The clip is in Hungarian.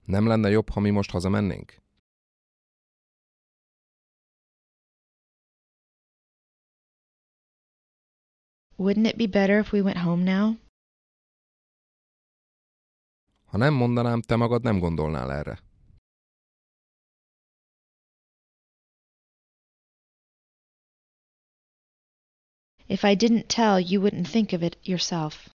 Nem lenne jobb, ha mi most hazamennénk? Wouldn't it be better if we went home now? Ha nem mondanám, te magad nem gondolnál erre. If I didn't tell, you wouldn't think of it yourself.